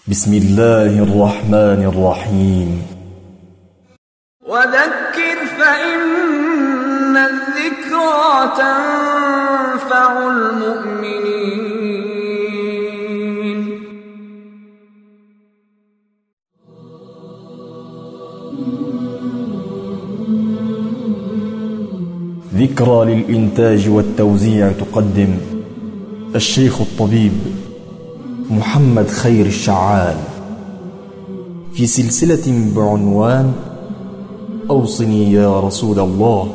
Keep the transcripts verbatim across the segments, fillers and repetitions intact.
بسم الله الرحمن الرحيم. وذكر فإن الذكرى تنفع المؤمنين. ذكرى للإنتاج والتوزيع تقدم الشيخ الطبيب محمد خير الشعال في سلسلة بعنوان أوصني يا رسول الله.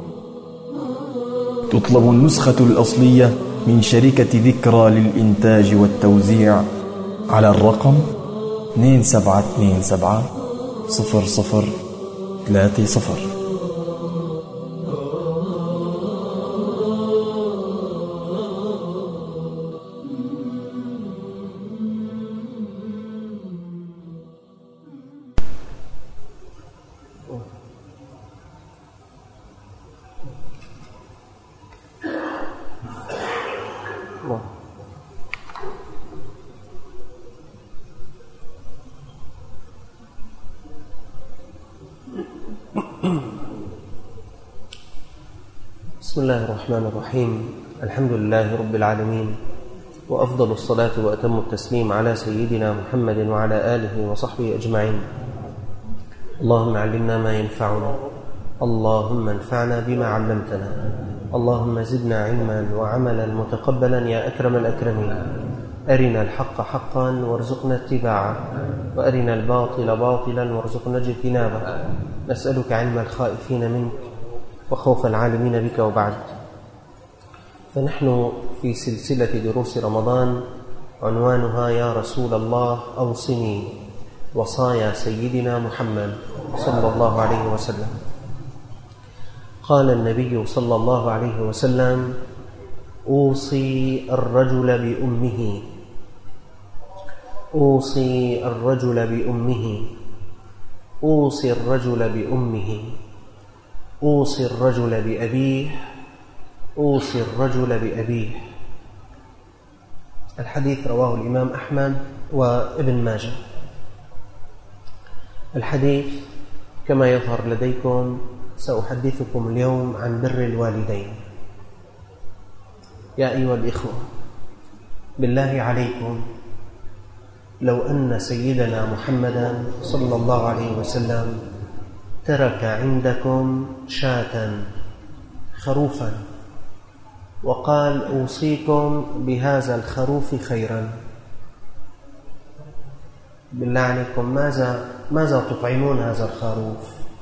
تطلب النسخة الأصلية من شركة ذكرى للإنتاج والتوزيع على الرقم اثنين سبعة اثنين سبعة صفر صفر ثلاثة صفر. بسم الله الرحمن الرحيم. الحمد لله رب العالمين، وأفضل الصلاة وأتم التسليم على سيدنا محمد وعلى آله وصحبه أجمعين. اللهم علمنا ما ينفعنا، اللهم انفعنا بما علمتنا، اللهم زدنا علما وعملا متقبلا يا أكرم الأكرمين. أرنا الحق حقا وارزقنا اتباعه، وأرنا الباطل باطلا وارزقنا اجتنابه. نسألك علم الخائفين منك وخوف العالمين بك. وبعد، فنحن في سلسلة دروس رمضان عنوانها يا رسول الله أوصني، وصايا سيدنا محمد صلى الله عليه وسلم. قال النبي صلى الله عليه وسلم: أوصي الرجل بأمه، أوصي الرجل بأمه، أوصي الرجل بأمه، أوصي الرجل بأبيه، أوصي الرجل بأبيه. الحديث رواه الإمام أحمد وابن ماجه. الحديث كما يظهر لديكم سأحدثكم اليوم عن بر الوالدين. يا أيها الإخوة، بالله عليكم، لو أن سيدنا محمدا صلى الله عليه وسلم ترك عندكم شاة خروفا وقال: أوصيكم بهذا الخروف خيرا، بالله عليكم ماذا ماذا تطعمون هذا الخروف؟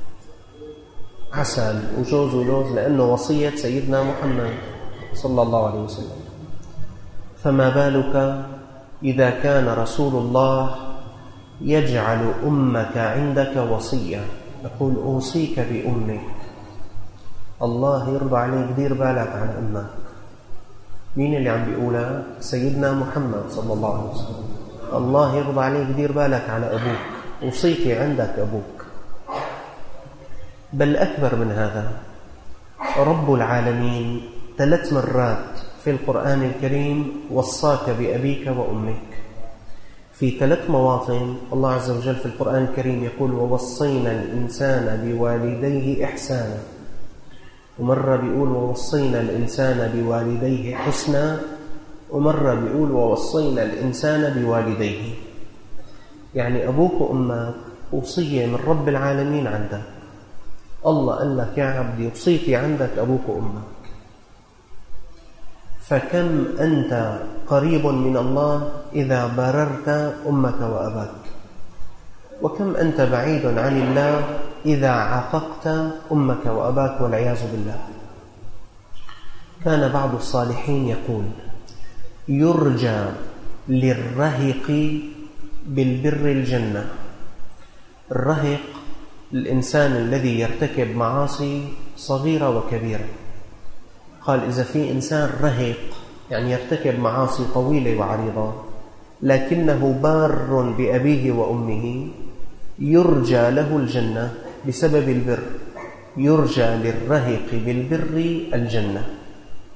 عسل وجوز ولوز، لأنه وصية سيدنا محمد صلى الله عليه وسلم. فما بالك إذا كان رسول الله يجعل أمك عندك وصية، يقول: أوصيك بأمك. الله يرضى عليك، دير بالك عن أمك. مين اللي عم بيقولها؟ سيدنا محمد صلى الله عليه وسلم. الله يرضى عليك، دير بالك على أبوك، أوصيك عندك أبوك. بل أكبر من هذا، رب العالمين ثلاث مرات في القرآن الكريم وصاك بأبيك وأمك. في ثلاث مواطن الله عز وجل في القرآن الكريم يقول: ووصينا الإنسان بوالديه إحسانا. ومرة بيقول: ووصينا الإنسان بوالديه حسنا. ومرة بيقول: ووصينا الإنسان بوالديه. يعني أبوك وأمك وصية من رب العالمين عندك. الله قال لك: يا عبدي وصيتي عندك أبوك وأمك. فكم أنت قريب من الله إذا بررت أمك وأباك، وكم أنت بعيد عن الله إذا عققت أمك وأباك والعياذ بالله. كان بعض الصالحين يقول: يرجى للرهق بالبر الجنة. الرهق الإنسان الذي يرتكب معاصي صغيرة وكبيرة. قال: إذا في إنسان رهق يعني يرتكب معاصي طويلة وعريضة لكنه بار بأبيه وأمه، يرجى له الجنة بسبب البر. يرجى للرهق بالبر الجنة.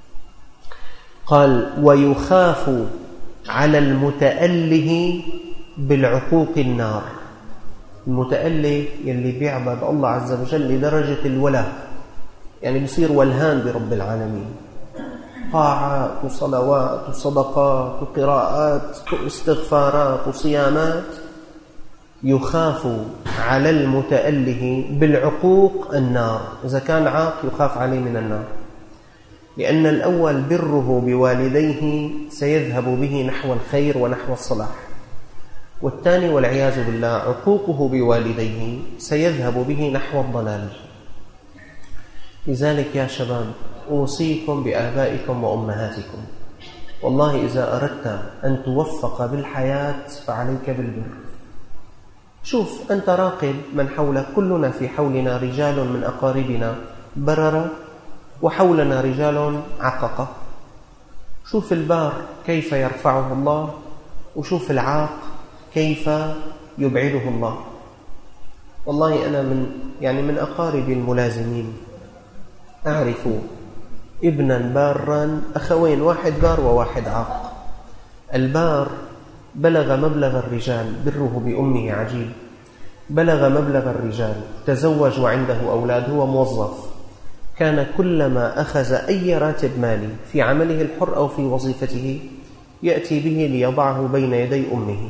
قال: ويخاف على المتأله بالعقوق النار. المتأله يلي بيعبد الله عز وجل لدرجة الوله، يعني بيصير ولهان برب العالمين، طاعات وصلوات وصدقات وقراءات واستغفارات وصيامات، يخاف على المتأله بالعقوق النار. إذا كان عاق يخاف عليه من النار، لأن الأول بره بوالديه سيذهب به نحو الخير ونحو الصلاح، والثاني والعياذ بالله عقوقه بوالديه سيذهب به نحو الضلال. لذلك يا شباب أوصيكم بآبائكم وأمهاتكم، والله إذا أردت أن توفق بالحياة فعليك بالبر. شوف أنت راقب من حولك، كلنا في حولنا رجال من أقاربنا بررة وحولنا رجال عققة. شوف البار كيف يرفعه الله، وشوف العاق كيف يبعده الله. والله أنا من يعني من أقاربي الملازمين أعرف ابنا بارا، أخوين، واحد بار وواحد عاق. البار بلغ مبلغ الرجال، بره بأمه عجيب، بلغ مبلغ الرجال، تزوج وعنده أولاد، هو موظف، كان كلما أخذ أي راتب مالي في عمله الحر أو في وظيفته يأتي به ليضعه بين يدي أمه،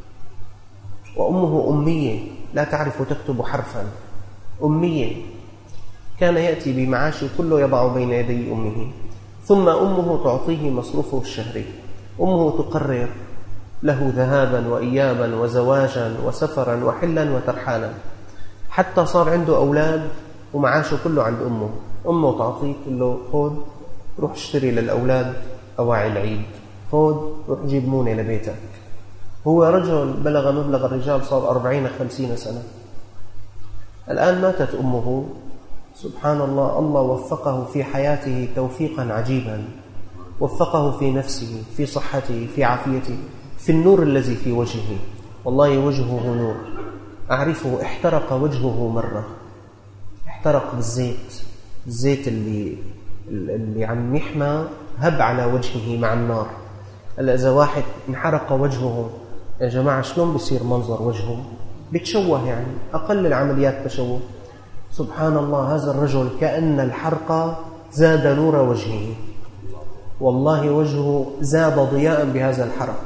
وأمه أمية لا تعرف تكتب حرفا، أمية، كان يأتي بمعاشه كله يضع بين يدي أمه، ثم أمه تعطيه مصروفه الشهري. أمه تقرر له ذهابا وإيابا وزواجا وسفرا وحلا وترحالا، حتى صار عنده أولاد ومعاشه كله عند أمه. أمه تعطيه كله، خذ روح اشتري للأولاد أواعي العيد، خذ روح جيب مونة لبيتك. هو رجل بلغ مبلغ الرجال، صار أربعين خمسين سنة. الآن ماتت أمه، سبحان الله، الله وفقه في حياته توفيقا عجيبا، وفقه في نفسه، في صحته، في عافيته، في النور الذي في وجهه. والله وجهه نور، أعرفه احترق وجهه مرة، احترق بالزيت، الزيت اللي اللي عم يحمى هب على وجهه مع النار. هلا إذا واحد انحرق وجهه يا جماعة شلون بيصير منظر وجهه؟ بتشوه، يعني أقل العمليات تشوه. سبحان الله، هذا الرجل كأن الحرق زاد نور وجهه، والله وجهه زاد ضياء بهذا الحرق.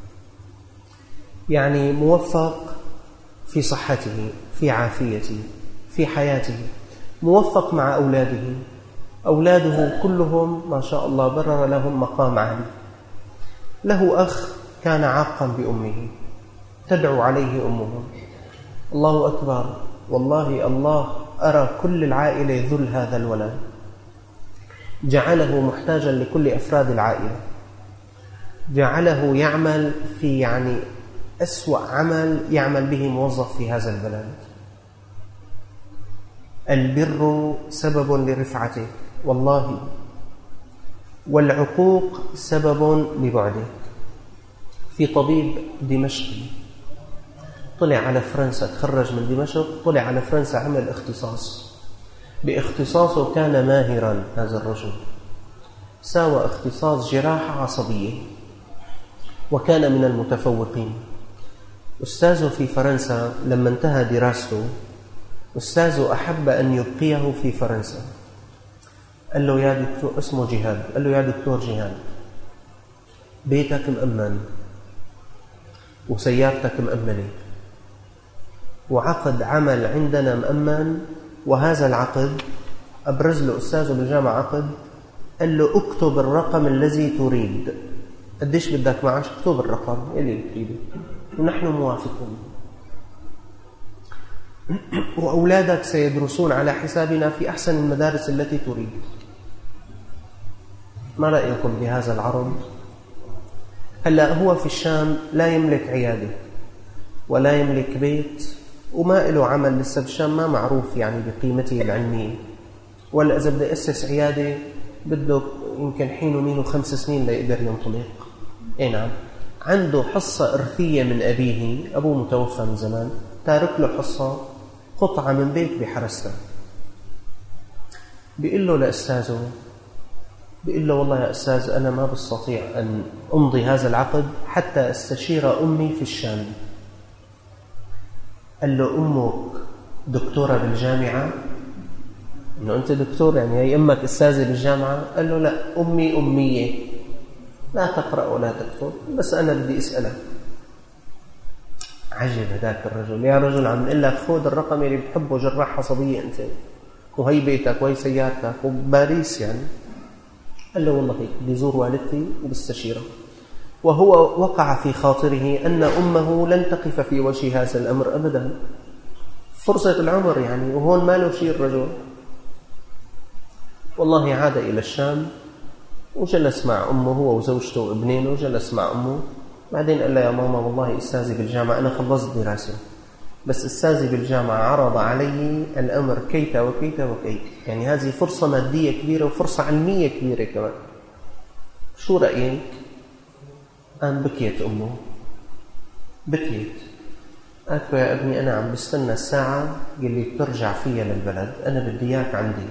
يعني موفق في صحته، في عافيته، في حياته، موفق مع أولاده، أولاده كلهم ما شاء الله برر لهم مقام عالي. له أخ كان عاقا بأمه، تدعو عليه أمه، الله أكبر، والله الله أرى كل العائلة ذل هذا الولد، جعله محتاجا لكل أفراد العائلة، جعله يعمل في يعني أسوأ عمل يعمل به موظف في هذا البلد. البر سبب لرفعتك والله، والعقوق سبب لبعدك. في طبيب دمشقي طلع على فرنسا، تخرج من دمشق، طلع على فرنسا، عمل اختصاص، باختصاصه كان ماهرا هذا الرجل، ساوى اختصاص جراحة عصبية وكان من المتفوقين. أستاذه في فرنسا لما انتهى دراسته، أستاذه أحب أن يبقيه في فرنسا، قال له يا دكتور، اسمه جهاد، قال له يا دكتور جهاد، بيتك مأمن وسيارتك مأمنة وعقد عمل عندنا مأمن، وهذا العقد أبرز له أستاذه بالجامعة عقد، قال له اكتب الرقم الذي تريد، قديش بدك معاش، اكتب الرقم اللي تريده ونحن موافقون، وأولادك سيدرسون على حسابنا في أحسن المدارس التي تريد. ما رأيكم بهذا العرض؟ هلأ هو في الشام لا يملك عيادة ولا يملك بيت وما له عمل لسه بالشام، ما معروف يعني بقيمته العلمية، ولا إذا بده يأسس عيادة بده يمكن حين ومين وخمس سنين ليقدر ينطلق. اي نعم، عنده حصة إرثية من أبيه، أبوه متوفى من زمان، تارك له حصة قطعة من بيت بحرسته. بيقول له لأستاذه، بيقول له والله يا أستاذ أنا ما بستطيع أن أمضي هذا العقد حتى أستشير أمي في الشام، قال له أمك دكتورة بالجامعة؟ إنه أنت دكتور يعني هي أمك أستاذة بالجامعة؟ قال له لا، أمي أمية لا تقرأ ولا تكتب، بس أنا بدي أسألك. عجب هذاك الرجل، يا رجل عم نقول لك خذ الرقم اللي بتحبه جراح عصبية أنت، وهي بيتك وهي سيارتك وباريس يعني. قال له والله هيك بدي زور والدتي وبستشيرها. وهو وقع في خاطره أن أمه لن تقف في وجه هذا الأمر أبدا، فرصة العمر يعني، وهون ما له شيء الرجل. والله عاد إلى الشام وجلس مع أمه هو وزوجته وابنينه، وجلس مع أمه. بعدين قال له يا ماما والله أستاذي بالجامعة أنا خلصت دراسة، بس أستاذي بالجامعة عرض علي الأمر كيت وكيت وكيت، يعني هذه فرصة مادية كبيرة وفرصة علمية كبيرة كمان، شو رأيك؟ قام بكيت أمه، بكيت. قالت له يا ابني أنا عم بستنى الساعة اللي بترجع فيها للبلد، أنا بدي إياك عندي.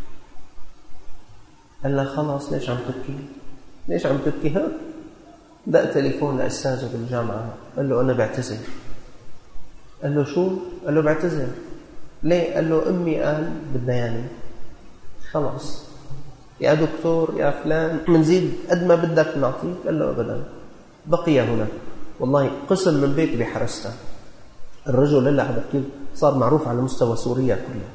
قال له خلاص ليش عم تبكي؟ ليش عم تبكي؟ ها دق تليفون لأستاذه بالجامعة، قال له أنا بعتذر. قال له شو؟ قال له بعتذر. ليه؟ قال له أمي قال بدها ياني. خلاص يا دكتور يا فلان منزيد قد ما بدك نعطيك. قال له أبدا. بقي هنا والله قسم من بيت بحرسته. الرجل اللي عم بحكي صار معروف على مستوى سوريا كلها.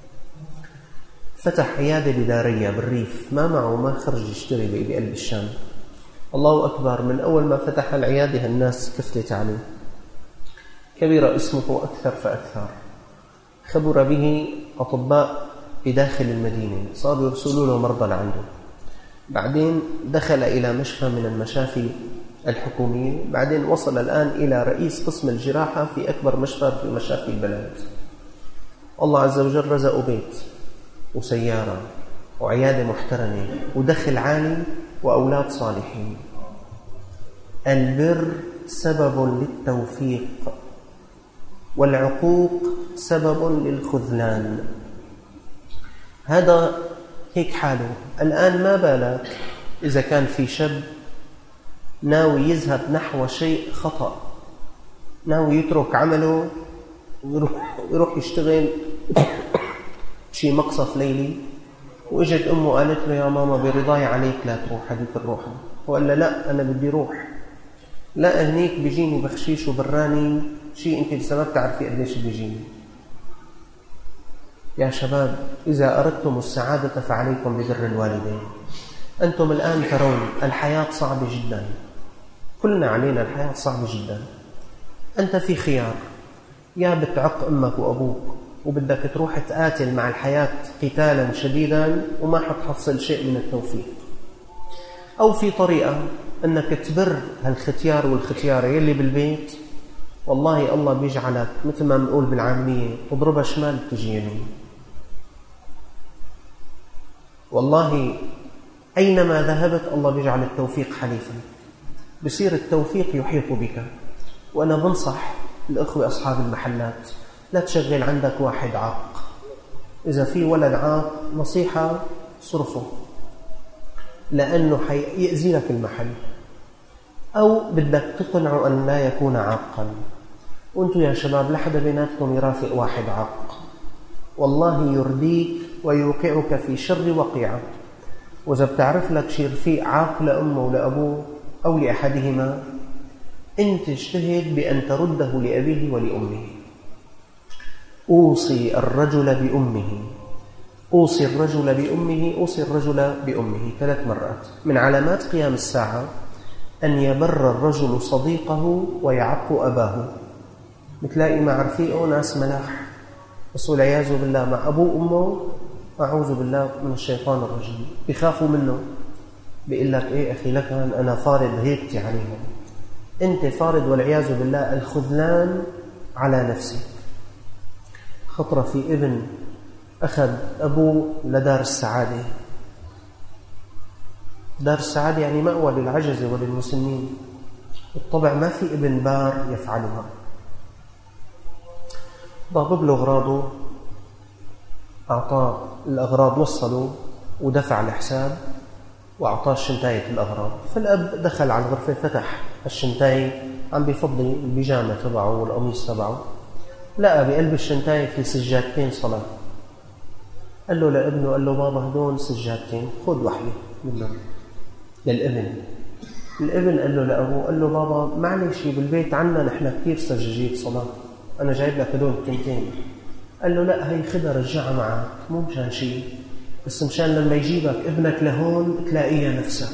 فتح عيادة بدارية بالريف، ما معه ما خرج يشتري بقلب الشام. الله أكبر، من أول ما فتح العيادة الناس كفتت عليه. كبير اسمه أكثر فأكثر، خبر به أطباء بداخل المدينة، صاروا يرسلوا له مرضى لعنده. بعدين دخل إلى مشفى من المشافي الحكومية، بعدين وصل الآن إلى رئيس قسم الجراحة في أكبر مشفى في مشافي البلد. الله عز وجل رزقه بيت وسيارة وعيادة محترمة ودخل عالي وأولاد صالحين. البر سبب للتوفيق والعقوق سبب للخذلان. هذا هيك حاله الآن. ما بالك إذا كان في شاب ناوي يذهب نحو شيء خطأ، ناوي يترك عمله ويروح يشتغل شيء مقصف ليلي، وإجت أمه قالت له يا ماما برضاي عليك لا تروح هذيك الروحة، وقال لا لا أنا بدي روح. لا هنيك بيجيني بخشيش وبراني شيء أنت لسه ما بتعرفي قديش بيجيني. يا شباب إذا أردتم السعادة فعليكم ببر الوالدين. أنتم الآن ترون الحياة صعبة جدا، كلنا علينا الحياة صعبة جدا. أنت في خيار، يا بتعق أمك وأبوك وبدك تروح تقاتل مع الحياة قتالا شديدا وما حتحصل شيء من التوفيق، أو في طريقة أنك تبر هالختيار والختيارة يلي بالبيت. والله الله بيجعلك مثل ما بنقول بالعامية تضربها شمال تجي يمين. والله أينما ذهبت الله بيجعل التوفيق حليفا، بصير التوفيق يحيط بك. وأنا بنصح الأخوة أصحاب المحلات لا تشغل عندك واحد عاق. إذا في ولد عاق نصيحة صرفه، لأنه حيأذي لك المحل، أو بدك تقنعه أن لا يكون عاقا. وأنتم يا شباب لحد بيناتكم يرافق واحد عاق، والله يرديك ويوقعك في شر وقيعة. وإذا بتعرف لك شي رفيق عاق لأمه ولأبوه أو لأحدهما، أنت اجتهد بأن ترده لأبيه ولأمه. أوصي الرجل بأمه، أوصي الرجل بأمه، أوصي الرجل بأمه ثلاث مرات. من علامات قيام الساعة أن يبر الرجل صديقه ويعق أباه. بتلاقي مع رفيقه ناس ملاح، بس والعياذ بالله مع أبوه وأمه أعوذ بالله من الشيطان الرجيم، بيخافوا منه. بيقول لك إيه أخي لك أنا فارض هيبتي عليهم. أنت فارض والعياذ بالله الخذلان على نفسك. خطرة في ابن أخذ أبوه لدار السعادة. دار السعادة يعني مأوى للعجزة وللمسنين. بالطبع ما في ابن بار يفعلها. ضرب له أغراضه، أعطاه الأغراض، وصلوا ودفع الحساب وأعطاه الشنتاية الأغراض. فالأب دخل على الغرفة فتح الشنتاية، عم بيفضي البيجامة تبعه والقميص تبعه. لقى بقلب الشنتاية في سجادتين صلاة. قال له لابنه، قال له بابا هدول سجادتين، خذ واحدة منهم للابن. الابن قال له لأبوه، قال له بابا معلش بالبيت عنا نحن كثير سجاجيد صلاة، أنا جايب لك هدول التنتين. قال له لا، هي خدها رجعها معك، مو مشان شيء، بس مشان لما يجيبك ابنك لهون تلاقيها نفسها.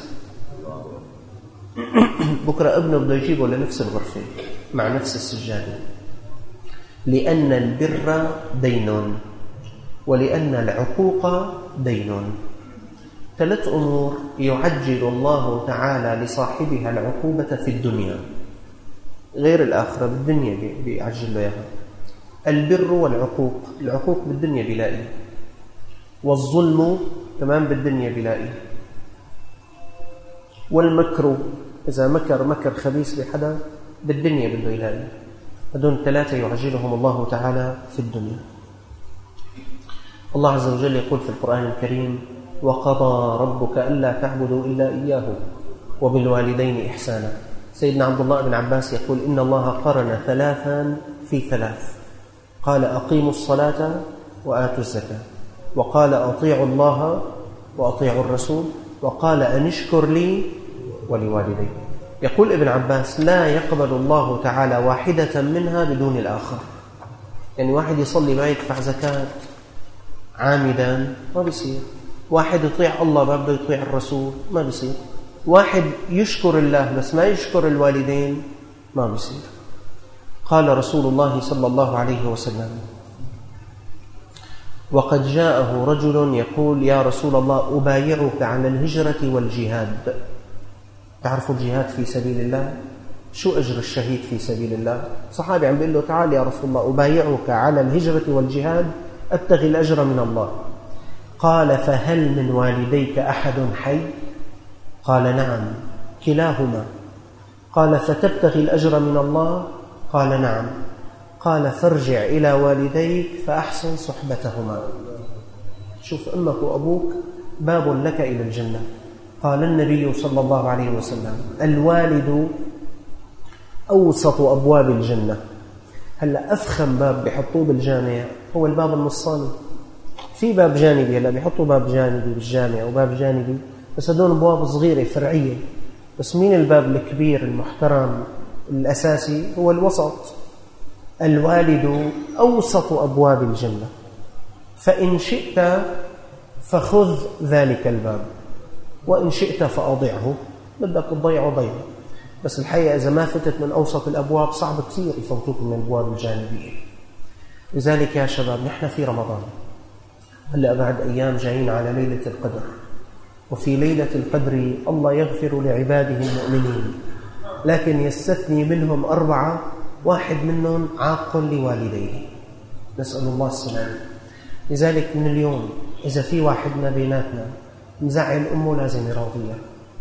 بكرة ابنه بده يجيبه لنفس الغرفة مع نفس السجادة. لأن البر دين، ولأن العقوق دين. ثلاث أمور يعجل الله تعالى لصاحبها العقوبة في الدنيا غير الآخرة. بالدنيا بيعجل له إياها: البر والعقوق. العقوق بالدنيا بيلاقي، والظلم كمان بالدنيا بيلاقي، والمكر إذا مكر مكر خبيث بحدا بالدنيا بده يلاقي. هدول ثلاثة يعجلهم الله تعالى في الدنيا. الله عز وجل يقول في القرآن الكريم: وقضى ربك ألا تعبدوا إلا إياه وبالوالدين إحسانا. سيدنا عبد الله بن عباس يقول: إن الله قرن ثلاثا في ثلاث، قال أقيموا الصلاة وآتوا الزكاة، وقال أطيعوا الله وأطيعوا الرسول، وقال أن اشكر لي ولوالدي. يقول ابن عباس: لا يقبل الله تعالى واحدة منها بدون الآخر. يعني واحد يصلي ما يدفع زكاة عامدا ما بيصير، واحد يطيع الله ما بده يطيع الرسول ما بيصير، واحد يشكر الله بس ما يشكر الوالدين ما بيصير. قال رسول الله صلى الله عليه وسلم: وقد جاءه رجل يقول: يا رسول الله أبايعك على الهجرة والجهاد. تعرفوا الجهاد في سبيل الله؟ شو أجر الشهيد في سبيل الله؟ صحابي عم بيقول له: تعال يا رسول الله أبايعك على الهجرة والجهاد أبتغي الأجر من الله. قال: فهل من والديك أحد حي؟ قال: نعم كلاهما. قال: فتبتغي الأجر من الله؟ قال: نعم. قال: فارجع إلى والديك فأحسن صحبتهما. شوف، أمك وأبوك باب لك إلى الجنة. قال النبي صلى الله عليه وسلم: الوالد أوسط أبواب الجنة. هلأ أفخم باب بيحطوه بالجامع هو الباب النصاني. في باب جانبي، هلأ بيحطوا باب جانبي بالجامع وباب جانبي، بس هدول أبواب صغيرة فرعية. بس مين الباب الكبير المحترم الأساسي؟ هو الوسط. الوالد أوسط أبواب الجنة، فإن شئت فخذ ذلك الباب، وإن شئت فأضعه. بدك تضيعه ضيعه، بس الحقيقة إذا ما فتت من أوسط الأبواب صعب كثير يفوتوك من الأبواب الجانبية. لذلك يا شباب نحن في رمضان، هلأ بعد أيام جايين على ليلة القدر، وفي ليلة القدر الله يغفر لعباده المؤمنين، لكن يستثني منهم أربعة، واحد منهم عاق لوالديه، نسأل الله السلامة. لذلك من اليوم إذا في واحدنا بيناتنا مزعل أمه لازم يراضيها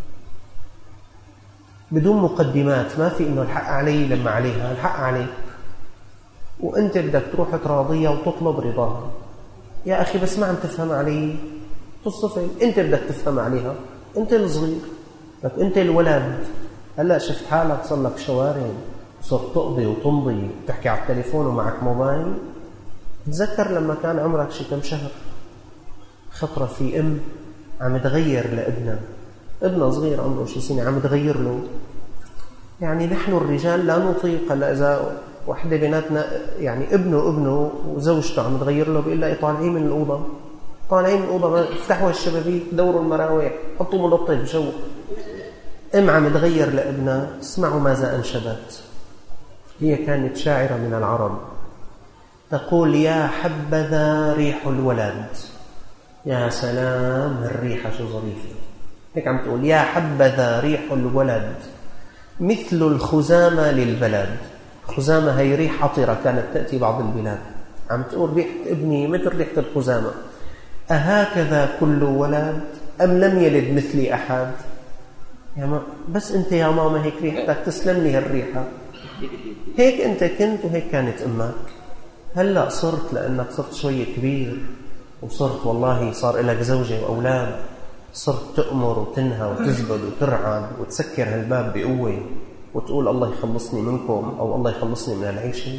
بدون مقدمات. ما في إنه الحق علي لما عليها، الحق عليك، وأنت بدك تروح تراضيها وتطلب رضاها. يا أخي بس ما عم تفهم علي، تصطفل. أنت بدك تفهم عليها، أنت الصغير، لك أنت الولد. هلأ شفت حالك صار لك شوارع، صرت تقضي وتمضي وتحكي على التليفون ومعك موبايل. تذكر لما كان عمرك شي كم شهر، خطرة في أم عم تغير لابنها، ابنها صغير عمره شي سنة عم تغير له. يعني نحن الرجال لا نطيق. هلا إذا وحدة بيناتنا يعني ابنه ابنه وزوجته عم تغير له، بيقول لها طالعين من الأوضة، طالعين من الأوضة، افتحوا الشبابيك، دوروا المراوح، حطوا ملطف بجو. أم عم تغير لابنها. اسمعوا ماذا أنشدت. هي كانت شاعرة من العرب تقول: يا حبذا ريح الولد. يا سلام الريحة شو ظريفة. هيك عم تقول: يا حبذا ريح الولد مثل الخزامة للبلد. خزامة هي ريح عطرة كانت تأتي بعض البلاد. عم تقول ريحة ابني مثل ريحة الخزامة. أهكذا كل ولد أم لم يلد مثلي أحد؟ يا ما بس أنت يا ماما هيك ريحتك، تسلم لي هالريحة. هيك أنت كنت وهيك كانت أمك. هلأ صرت لأنك صرت شوية كبير وصرت والله صار لك زوجة وأولاد، صرت تأمر وتنهى وتزبد وترعى وتسكر هالباب بقوة وتقول الله يخلصني منكم أو الله يخلصني من العيشة.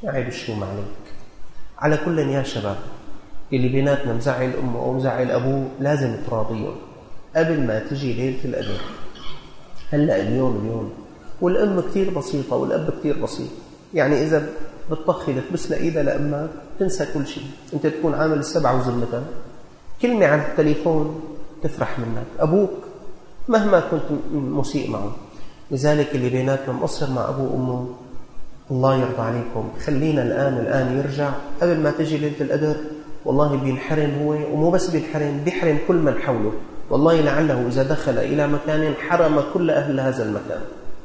عيب الشو ما عليك. على كل يا شباب، اللي بيناتنا مزعل أمه أو مزعل أبوه لازم تراضيهم قبل ما تجي ليلة القدر. هلأ اليوم اليوم والأم كتير بسيطة والأب كتير بسيط، يعني إذا بتطخي تبس لإيدها لأمك تنسى كل شيء، أنت تكون عامل السبعة وزمتها، كلمة على التليفون تفرح منك. أبوك مهما كنت مسيء معه، لذلك اللي بيناتنا مقصر مع أبوه وأمه الله يرضى عليكم خلينا الآن الآن يرجع قبل ما تجي ليلة القدر. والله بينحرم هو، ومو بس بينحرم، بيحرم كل من حوله. والله لعله إذا دخل إلى مكان حرم كل أهل هذا المكان.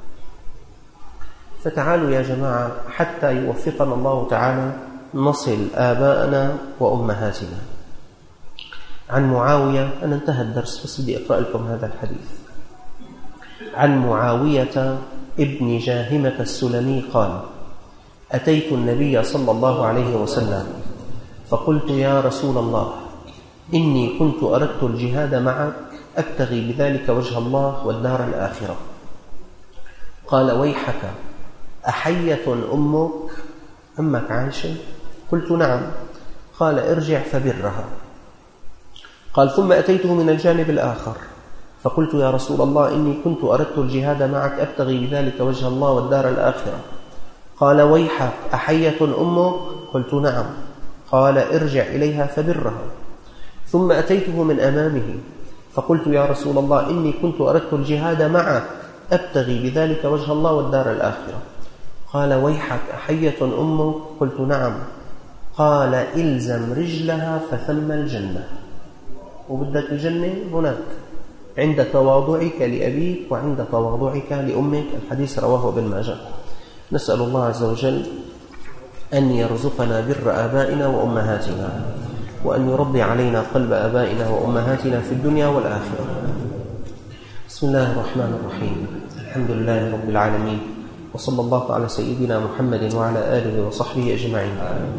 فتعالوا يا جماعة حتى يوفقنا الله تعالى نصل آباءنا وأمهاتنا. عن معاوية، أنا انتهى الدرس بس بدي أقرأ لكم هذا الحديث. عن معاوية ابن جاهمة السلمي قال: أتيت النبي صلى الله عليه وسلم فقلت: يا رسول الله، إني كنت أردت الجهاد معك أبتغي بذلك وجه الله والدار الآخرة. قال: ويحك، أحية أمك؟ أمك عايشة؟ قلت: نعم. قال: ارجع فبرها. قال: ثم أتيته من الجانب الآخر فقلت: يا رسول الله، إني كنت أردت الجهاد معك أبتغي بذلك وجه الله والدار الآخرة. قال: ويحك، أحية أمك؟ قلت: نعم. قال: ارجع إليها فبرها. ثم أتيته من أمامه فقلت: يا رسول الله، إني كنت أردت الجهاد معك أبتغي بذلك وجه الله والدار الآخرة. قال: ويحك، أحية أمك؟ قلت: نعم. قال: إلزم رجلها فثم الجنة. وبدك الجنة هناك عند تواضعك لأبيك وعند تواضعك لأمك. الحديث رواه ابن ماجه. نسأل الله عز وجل أن يرزقنا بر آبائنا وأمهاتنا، وأن يرضي علينا قلب آبائنا وأمهاتنا في الدنيا والآخرة. بسم الله الرحمن الرحيم. الحمد لله رب العالمين، وصلى الله على سيدنا محمد وعلى آله وصحبه أجمعين.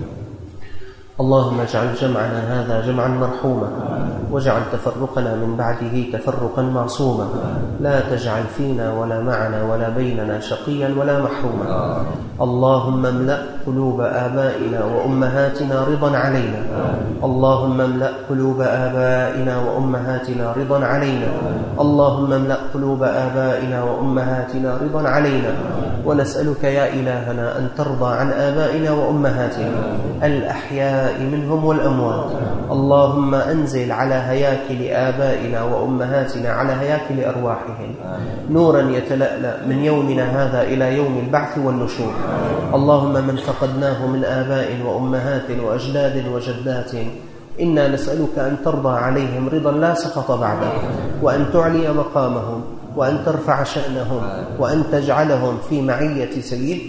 اللهم اجعل جمعنا هذا جمعا مرحوما، واجعل تفرقنا من بعده تفرقا معصوما، لا تجعل فينا ولا معنا ولا بيننا شقيا ولا محروما. اللهم املأ قلوب آبائنا وأمهاتنا رضا علينا. اللهم املأ قلوب آبائنا وأمهاتنا رضا علينا. اللهم املأ قلوب آبائنا وأمهاتنا رضا علينا. ونسألك يا إلهنا أن ترضى عن آبائنا وأمهاتنا الأحياء منهم والأموات. اللهم أنزل على هياكل آبائنا وأمهاتنا على هياكل أرواحهم نورا يتلألأ من يومنا هذا إلى يوم البعث والنشور. اللهم من فقدناه من آباء وأمهات وأجداد وجدات إنا نسألك أن ترضى عليهم رضا لا سقط بعده، وأن تعلي مقامهم، وأن ترفع شأنهم، وأن تجعلهم في معية سيد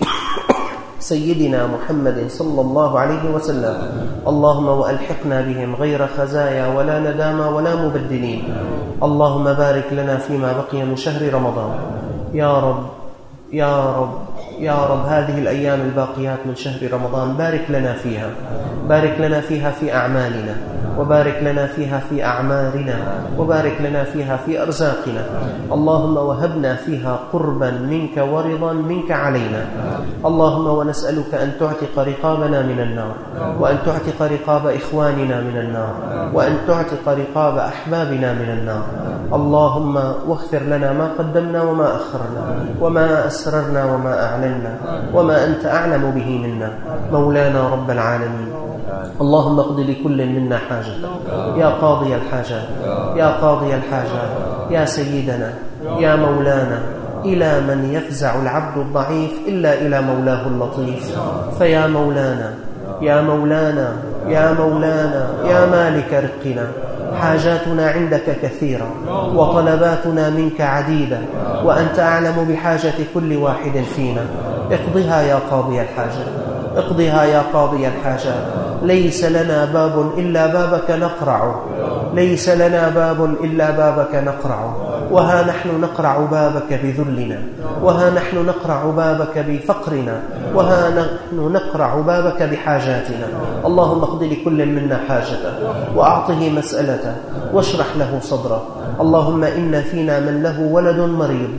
سيدنا محمد صلى الله عليه وسلم. اللهم وألحقنا بهم غير خزايا ولا ندامى ولا مبدلين. اللهم بارك لنا فيما بقي من شهر رمضان يا رب يا رب يا رب. هذه الأيام الباقيات من شهر رمضان بارك لنا فيها، بارك لنا فيها في أعمالنا، وبارك لنا فيها في أعمارنا، وبارك لنا فيها في أرزاقنا. اللهم وهبنا فيها قربا منك ورضا منك علينا. اللهم ونسألك أن تعتق رقابنا من النار، وأن تعتق رقاب إخواننا من النار، وأن تعتق رقاب أحبابنا من النار. اللهم واغفر لنا ما قدمنا وما أخرنا، وما أسررنا وما أعلنا، وما أنت أعلم به منا. مولانا رب العالمين، اللهم اقض لكل منا حاجة يا قاضي الحاجات، يا قاضي الحاجات، يا سيدنا، يا مولانا. إلى من يفزع العبد الضعيف إلا إلى مولاه اللطيف. فيا مولانا يا مولانا يا مولانا يا مالك رقنا، حاجاتنا عندك كثيرة وطلباتنا منك عديدة، وأنت أعلم بحاجة كل واحد فينا. اقضها يا قاضي الحاجة، اقضها يا قاضي الحاجة. ليس لنا باب إلا بابك نقرعه، ليس لنا باب إلا بابك نقرعه. وها نحن نقرع بابك بذلنا، وها نحن نقرع بابك بفقرنا، وها نحن نقرع بابك بحاجاتنا. اللهم اقض لكل منا حاجته، وأعطه مسألته، واشرح له صدره. اللهم إن فينا من له ولد مريض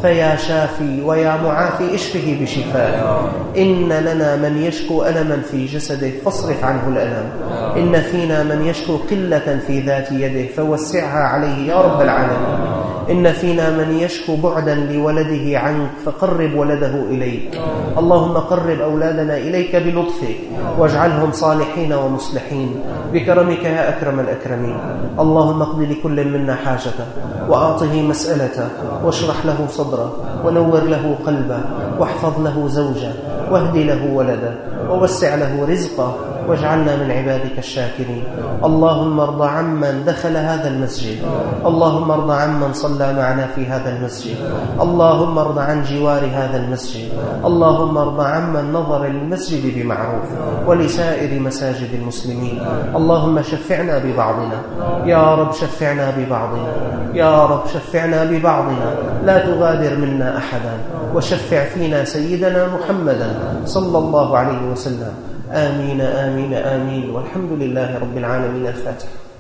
فيا شافي ويا معافي اشفه بشفائه. إن لنا من يشكو ألما في جسده فاصرف عنه الألم. إن فينا من يشكو قلة في ذات يده فوسعها عليه يا رب العالمين. إن فينا من يشكو بعدا لولده عنك فقرب ولده إليك. اللهم قرب أولادنا إليك بلطفك واجعلهم صالحين ومصلحين بكرمك يا أكرم الأكرمين. اللهم اقض لكل منا حاجته وأعطه مسألته واشرح له صدره ونور له قلبه واحفظ له زوجه واهد له ولده ووسع له رزقه واجعلنا من عبادك الشاكرين. اللهم ارض عمن دخل هذا المسجد. اللهم ارض عمن صلى معنا في هذا المسجد. اللهم ارض عن جوار هذا المسجد. اللهم ارض عمن نظر للمسجد بمعروف ولسائر مساجد المسلمين. اللهم شفعنا ببعضنا يا رب، شفعنا ببعضنا يا رب، شفعنا ببعضنا، لا تغادر منا أحدا، وشفع فينا سيدنا محمدا صلى الله عليه وسلم. آمين آمين آمين، والحمد لله رب العالمين. الفاتحة.